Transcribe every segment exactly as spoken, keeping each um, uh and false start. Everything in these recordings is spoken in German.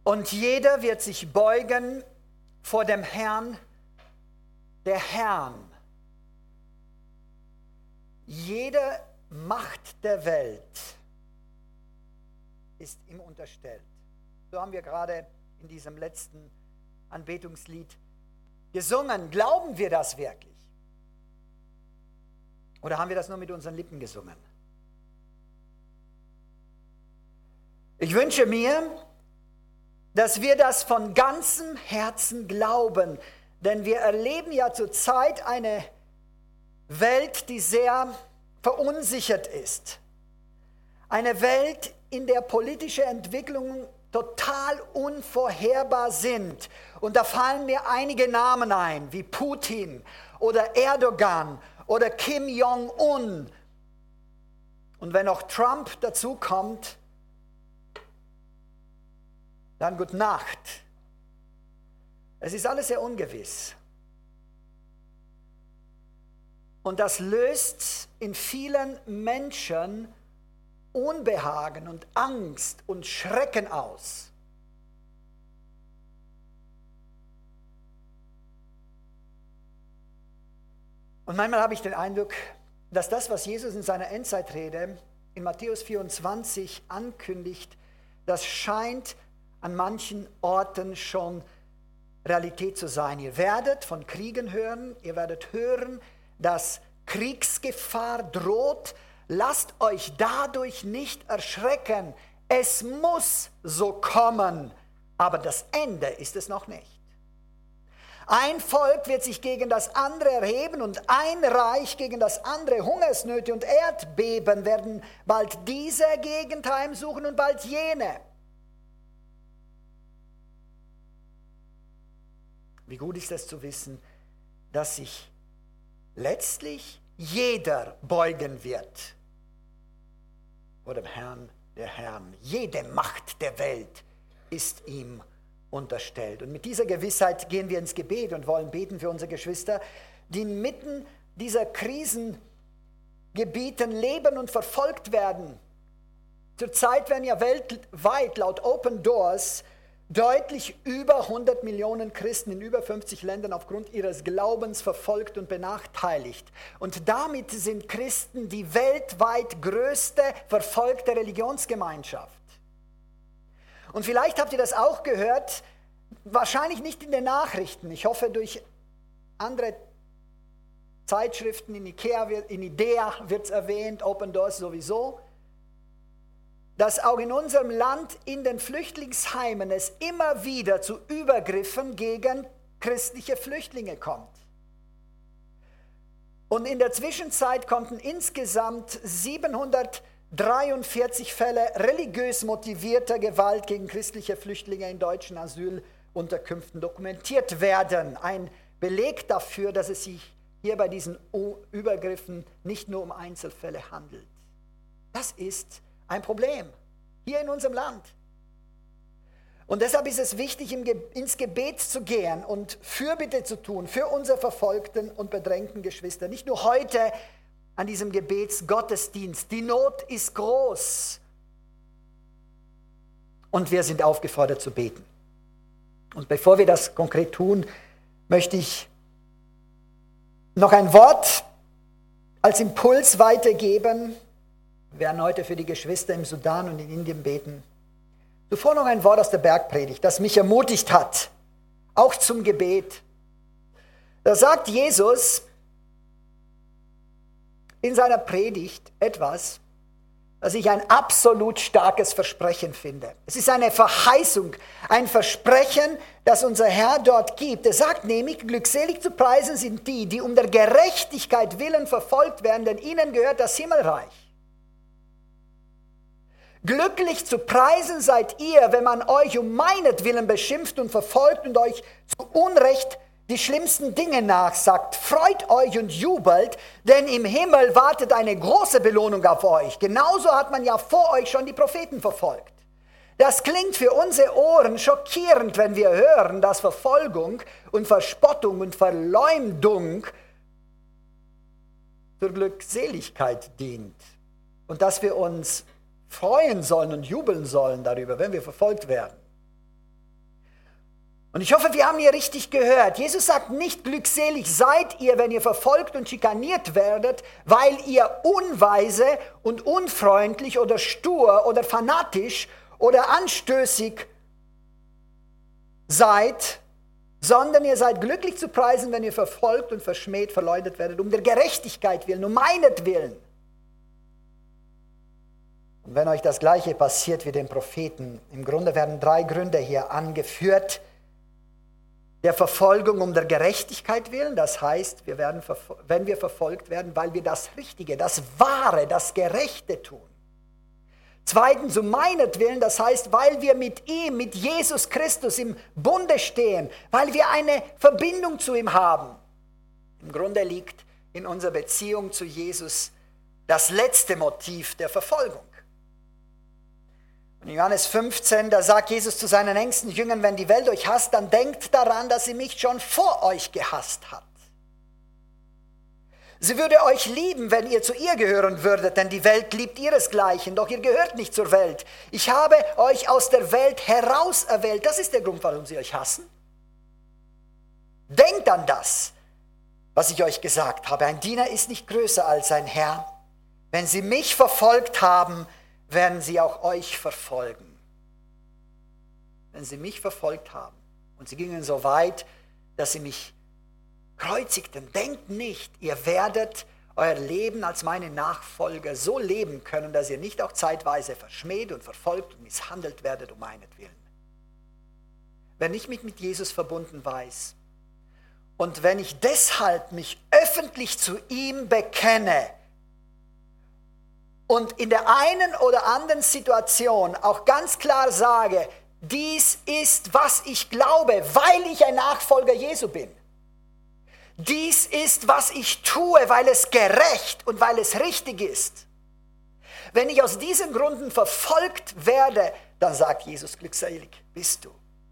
Und jeder wird sich beugen vor dem Herrn der Herren. Jede Macht der Welt ist ihm unterstellt. So haben wir gerade in diesem letzten Anbetungslied gesungen. Glauben wir das wirklich? Oder haben wir das nur mit unseren Lippen gesungen? Ich wünsche mir, dass wir das von ganzem Herzen glauben, denn wir erleben ja zurzeit eine Welt, die sehr verunsichert ist. Eine Welt, in der politische Entwicklungen total unvorherbar sind. Und da fallen mir einige Namen ein, wie Putin oder Erdogan oder Kim Jong-un. Und wenn auch Trump dazu kommt, dann gute Nacht. Es ist alles sehr ungewiss. Und das löst in vielen Menschen Unbehagen und Angst und Schrecken aus. Und manchmal habe ich den Eindruck, dass das, was Jesus in seiner Endzeitrede in Matthäus vierundzwanzig ankündigt, das scheint an manchen Orten schon Realität zu sein. Ihr werdet von Kriegen hören, ihr werdet hören, dass Kriegsgefahr droht. Lasst euch dadurch nicht erschrecken. Es muss so kommen, aber das Ende ist es noch nicht. Ein Volk wird sich gegen das andere erheben und ein Reich gegen das andere. Hungersnöte und Erdbeben werden bald diese Gegend heimsuchen und bald jene. Wie gut ist es zu wissen, dass sich letztlich jeder beugen wird vor dem Herrn der Herren. Jede Macht der Welt ist ihm unterstellt. Und mit dieser Gewissheit gehen wir ins Gebet und wollen beten für unsere Geschwister, die inmitten dieser Krisengebieten leben und verfolgt werden. Zurzeit werden ja weltweit laut Open Doors deutlich über hundert Millionen Christen in über fünfzig Ländern aufgrund ihres Glaubens verfolgt und benachteiligt. Und damit sind Christen die weltweit größte verfolgte Religionsgemeinschaft. Und vielleicht habt ihr das auch gehört, wahrscheinlich nicht in den Nachrichten. Ich hoffe, durch andere Zeitschriften, in IKEA, in IDEA wird es erwähnt, Open Doors sowieso, dass auch in unserem Land in den Flüchtlingsheimen es immer wieder zu Übergriffen gegen christliche Flüchtlinge kommt. Und in der Zwischenzeit konnten insgesamt siebenhundertdreiundvierzig Fälle religiös motivierter Gewalt gegen christliche Flüchtlinge in deutschen Asylunterkünften dokumentiert werden. Ein Beleg dafür, dass es sich hier bei diesen Übergriffen nicht nur um Einzelfälle handelt. Das ist ein Problem hier in unserem Land. Und deshalb ist es wichtig, ins Gebet zu gehen und Fürbitte zu tun für unsere verfolgten und bedrängten Geschwister. Nicht nur heute an diesem Gebetsgottesdienst. Die Not ist groß. Und wir sind aufgefordert zu beten. Und bevor wir das konkret tun, möchte ich noch ein Wort als Impuls weitergeben. Wir werden heute für die Geschwister im Sudan und in Indien beten. Zuvor noch ein Wort aus der Bergpredigt, das mich ermutigt hat, auch zum Gebet. Da sagt Jesus in seiner Predigt etwas, was ich ein absolut starkes Versprechen finde. Es ist eine Verheißung, ein Versprechen, das unser Herr dort gibt. Er sagt nämlich, glückselig zu preisen sind die, die um der Gerechtigkeit willen verfolgt werden, denn ihnen gehört das Himmelreich. Glücklich zu preisen seid ihr, wenn man euch um meinetwillen beschimpft und verfolgt und euch zu Unrecht die schlimmsten Dinge nachsagt. Freut euch und jubelt, denn im Himmel wartet eine große Belohnung auf euch. Genauso hat man ja vor euch schon die Propheten verfolgt. Das klingt für unsere Ohren schockierend, wenn wir hören, dass Verfolgung und Verspottung und Verleumdung zur Glückseligkeit dient und dass wir uns freuen sollen und jubeln sollen darüber, wenn wir verfolgt werden. Und ich hoffe, wir haben hier richtig gehört. Jesus sagt nicht, glückselig seid ihr, wenn ihr verfolgt und schikaniert werdet, weil ihr unweise und unfreundlich oder stur oder fanatisch oder anstößig seid, sondern ihr seid glücklich zu preisen, wenn ihr verfolgt und verschmäht, verleugnet werdet, um der Gerechtigkeit willen, um meinetwillen. Und wenn euch das Gleiche passiert wie den Propheten, im Grunde werden drei Gründe hier angeführt, der Verfolgung um der Gerechtigkeit willen, das heißt, wir werden, wenn wir verfolgt werden, weil wir das Richtige, das Wahre, das Gerechte tun. Zweitens, um meinetwillen, das heißt, weil wir mit ihm, mit Jesus Christus im Bunde stehen, weil wir eine Verbindung zu ihm haben. Im Grunde liegt in unserer Beziehung zu Jesus das letzte Motiv der Verfolgung. Und in Johannes fünfzehn, da sagt Jesus zu seinen engsten Jüngern, wenn die Welt euch hasst, dann denkt daran, dass sie mich schon vor euch gehasst hat. Sie würde euch lieben, wenn ihr zu ihr gehören würdet, denn die Welt liebt ihresgleichen, doch ihr gehört nicht zur Welt. Ich habe euch aus der Welt herauserwählt. Das ist der Grund, warum sie euch hassen. Denkt an das, was ich euch gesagt habe. Ein Diener ist nicht größer als sein Herr. Wenn sie mich verfolgt haben, werden sie auch euch verfolgen. Wenn sie mich verfolgt haben und sie gingen so weit, dass sie mich kreuzigten, denkt nicht, ihr werdet euer Leben als meine Nachfolger so leben können, dass ihr nicht auch zeitweise verschmäht und verfolgt und misshandelt werdet um meinetwillen. Wenn ich mich mit Jesus verbunden weiß und wenn ich deshalb mich öffentlich zu ihm bekenne und in der einen oder anderen Situation auch ganz klar sage, dies ist, was ich glaube, weil ich ein Nachfolger Jesu bin. Dies ist, was ich tue, weil es gerecht und weil es richtig ist. Wenn ich aus diesen Gründen verfolgt werde, dann sagt Jesus, glückselig bist du.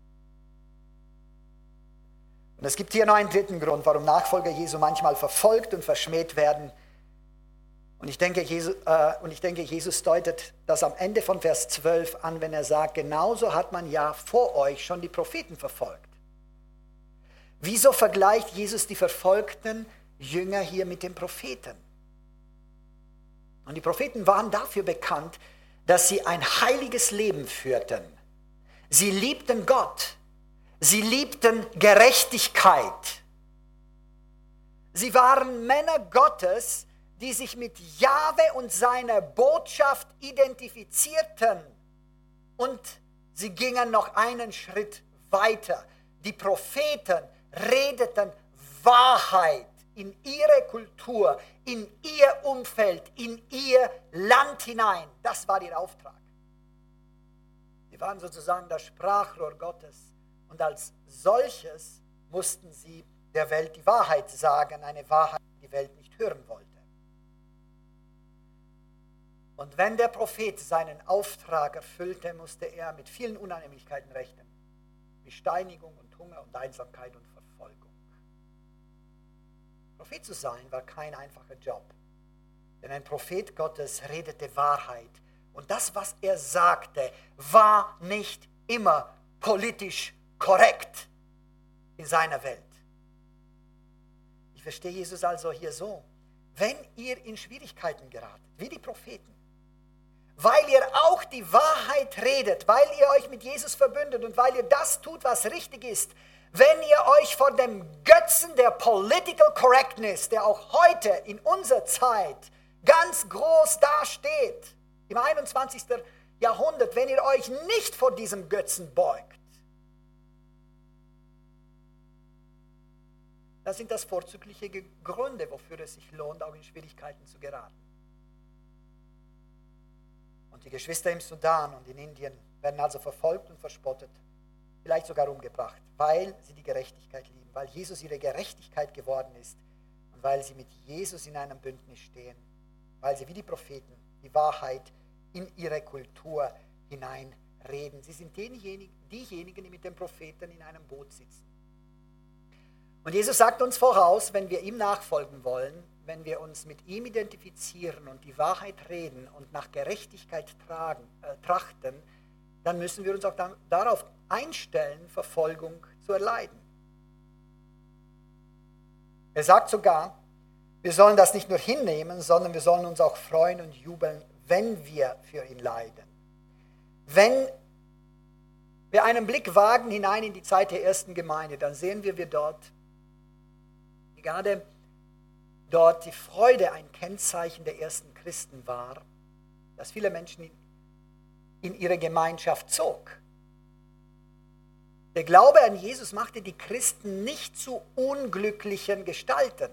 Und es gibt hier noch einen dritten Grund, warum Nachfolger Jesu manchmal verfolgt und verschmäht werden. Und ich denke, Jesus, äh, und ich denke, Jesus deutet das am Ende von Vers zwölf an, wenn er sagt, genauso hat man ja vor euch schon die Propheten verfolgt. Wieso vergleicht Jesus die verfolgten Jünger hier mit den Propheten? Und die Propheten waren dafür bekannt, dass sie ein heiliges Leben führten. Sie liebten Gott. Sie liebten Gerechtigkeit. Sie waren Männer Gottes, die sich mit Jahwe und seiner Botschaft identifizierten. Und sie gingen noch einen Schritt weiter. Die Propheten redeten Wahrheit in ihre Kultur, in ihr Umfeld, in ihr Land hinein. Das war ihr Auftrag. Sie waren sozusagen das Sprachrohr Gottes und als solches mussten sie der Welt die Wahrheit sagen, eine Wahrheit, die die Welt nicht hören wollte. Und wenn der Prophet seinen Auftrag erfüllte, musste er mit vielen Unannehmlichkeiten rechnen, wie Steinigung und Hunger und Einsamkeit und Verfolgung. Prophet zu sein war kein einfacher Job, denn ein Prophet Gottes redete Wahrheit und das, was er sagte, war nicht immer politisch korrekt in seiner Welt. Ich verstehe Jesus also hier so, wenn ihr in Schwierigkeiten geratet, wie die Propheten, weil ihr auch die Wahrheit redet, weil ihr euch mit Jesus verbündet und weil ihr das tut, was richtig ist, wenn ihr euch vor dem Götzen der Political Correctness, der auch heute in unserer Zeit ganz groß dasteht, im einundzwanzigsten Jahrhundert, wenn ihr euch nicht vor diesem Götzen beugt, dann sind das vorzügliche Gründe, wofür es sich lohnt, auch in Schwierigkeiten zu geraten. Und die Geschwister im Sudan und in Indien werden also verfolgt und verspottet, vielleicht sogar umgebracht, weil sie die Gerechtigkeit lieben, weil Jesus ihre Gerechtigkeit geworden ist und weil sie mit Jesus in einem Bündnis stehen, weil sie wie die Propheten die Wahrheit in ihre Kultur hineinreden. Sie sind diejenigen, diejenigen, die mit den Propheten in einem Boot sitzen. Und Jesus sagt uns voraus, wenn wir ihm nachfolgen wollen, wenn wir uns mit ihm identifizieren und die Wahrheit reden und nach Gerechtigkeit tragen, äh, trachten, dann müssen wir uns auch dann, darauf einstellen, Verfolgung zu erleiden. Er sagt sogar, wir sollen das nicht nur hinnehmen, sondern wir sollen uns auch freuen und jubeln, wenn wir für ihn leiden. Wenn wir einen Blick wagen hinein in die Zeit der ersten Gemeinde, dann sehen wir, wie dort, wie gerade dort die Freude ein Kennzeichen der ersten Christen war, dass viele Menschen in, in ihre Gemeinschaft zog. Der Glaube an Jesus machte die Christen nicht zu unglücklichen Gestalten.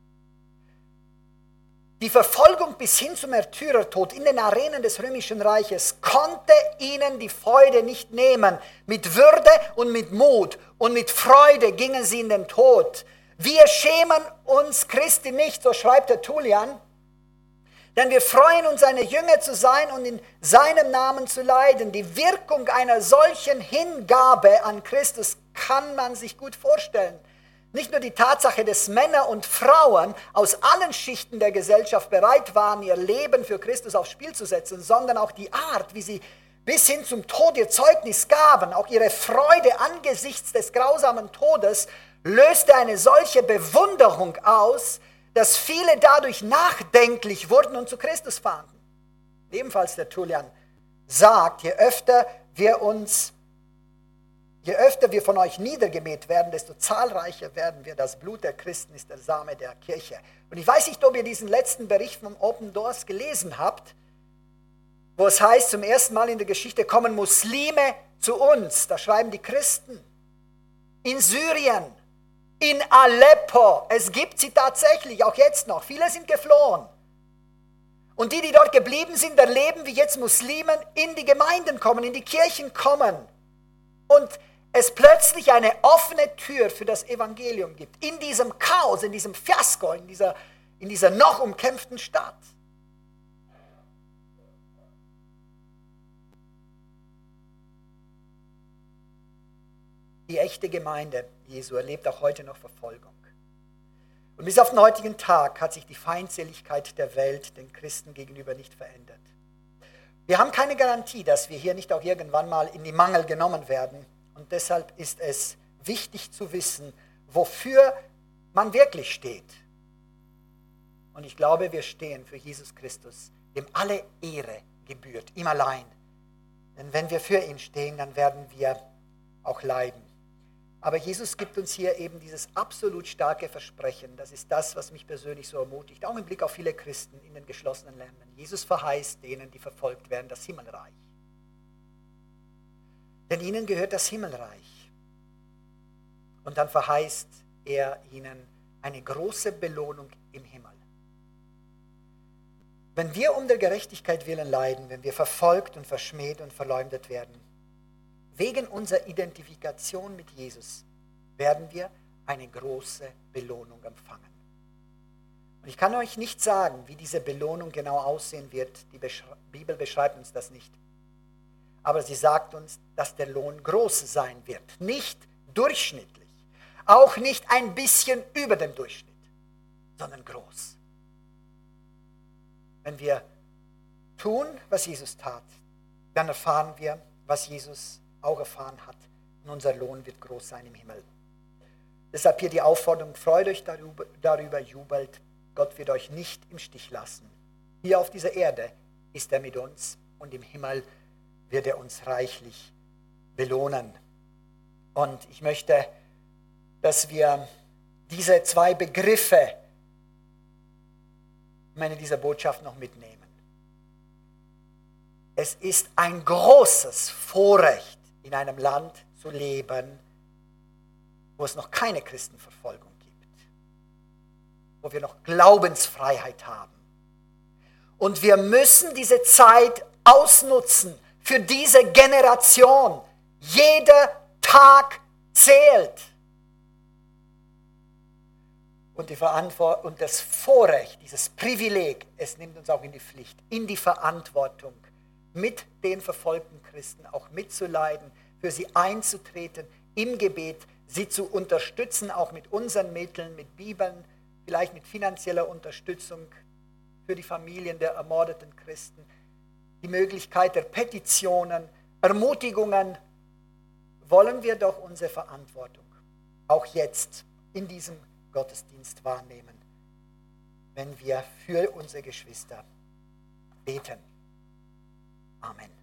Die Verfolgung bis hin zum Märtyrertod in den Arenen des Römischen Reiches konnte ihnen die Freude nicht nehmen. Mit Würde und mit Mut und mit Freude gingen sie in den Tod. Wir schämen uns Christi nicht, so schreibt der Tullian, denn wir freuen uns, seine Jünger zu sein und in seinem Namen zu leiden. Die Wirkung einer solchen Hingabe an Christus kann man sich gut vorstellen. Nicht nur die Tatsache, dass Männer und Frauen aus allen Schichten der Gesellschaft bereit waren, ihr Leben für Christus aufs Spiel zu setzen, sondern auch die Art, wie sie bis hin zum Tod ihr Zeugnis gaben, auch ihre Freude angesichts des grausamen Todes, löste eine solche Bewunderung aus, dass viele dadurch nachdenklich wurden und zu Christus fanden. Ebenfalls der Tullian sagt, je öfter wir uns Je öfter wir von euch niedergemäht werden, desto zahlreicher werden wir. Das Blut der Christen ist der Same der Kirche. Und ich weiß nicht, ob ihr diesen letzten Bericht vom Open Doors gelesen habt, wo es heißt, zum ersten Mal in der Geschichte kommen Muslime zu uns. Da schreiben die Christen. In Syrien, in Aleppo. Es gibt sie tatsächlich, auch jetzt noch. Viele sind geflohen. Und die, die dort geblieben sind, erleben, wie jetzt Muslimen in die Gemeinden kommen, in die Kirchen kommen. Und es plötzlich eine offene Tür für das Evangelium gibt. In diesem Chaos, in diesem Fiasko, in dieser, in dieser noch umkämpften Stadt. Die echte Gemeinde Jesu erlebt auch heute noch Verfolgung. Und bis auf den heutigen Tag hat sich die Feindseligkeit der Welt den Christen gegenüber nicht verändert. Wir haben keine Garantie, dass wir hier nicht auch irgendwann mal in die Mangel genommen werden. Und deshalb ist es wichtig zu wissen, wofür man wirklich steht. Und ich glaube, wir stehen für Jesus Christus, dem alle Ehre gebührt, ihm allein. Denn wenn wir für ihn stehen, dann werden wir auch leiden. Aber Jesus gibt uns hier eben dieses absolut starke Versprechen. Das ist das, was mich persönlich so ermutigt, auch im Blick auf viele Christen in den geschlossenen Ländern. Jesus verheißt denen, die verfolgt werden, das Himmelreich. Denn ihnen gehört das Himmelreich. Und dann verheißt er ihnen eine große Belohnung im Himmel. Wenn wir um der Gerechtigkeit willen leiden, wenn wir verfolgt und verschmäht und verleumdet werden, wegen unserer Identifikation mit Jesus werden wir eine große Belohnung empfangen. Und ich kann euch nicht sagen, wie diese Belohnung genau aussehen wird. Die Bibel beschreibt uns das nicht. Aber sie sagt uns, dass der Lohn groß sein wird. Nicht durchschnittlich, auch nicht ein bisschen über dem Durchschnitt, sondern groß. Wenn wir tun, was Jesus tat, dann erfahren wir, was Jesus auch erfahren hat. Und unser Lohn wird groß sein im Himmel. Deshalb hier die Aufforderung, freut euch darüber, darüber, jubelt. Gott wird euch nicht im Stich lassen. Hier auf dieser Erde ist er mit uns und im Himmel wird er uns reichlich belohnen. Und ich möchte, dass wir diese zwei Begriffe am Ende dieser Botschaft noch mitnehmen. Es ist ein großes Vorrecht, in einem Land zu leben, wo es noch keine Christenverfolgung gibt, wo wir noch Glaubensfreiheit haben. Und wir müssen diese Zeit ausnutzen für diese Generation. Jeder Tag zählt. Und, die Verantwort- und das Vorrecht, dieses Privileg, es nimmt uns auch in die Pflicht, in die Verantwortung, mit den verfolgten Christen auch mitzuleiden, für sie einzutreten, im Gebet, sie zu unterstützen, auch mit unseren Mitteln, mit Bibeln, vielleicht mit finanzieller Unterstützung für die Familien der ermordeten Christen, die Möglichkeit der Petitionen, Ermutigungen, wollen wir doch unsere Verantwortung auch jetzt in diesem Gottesdienst wahrnehmen, wenn wir für unsere Geschwister beten. Amen.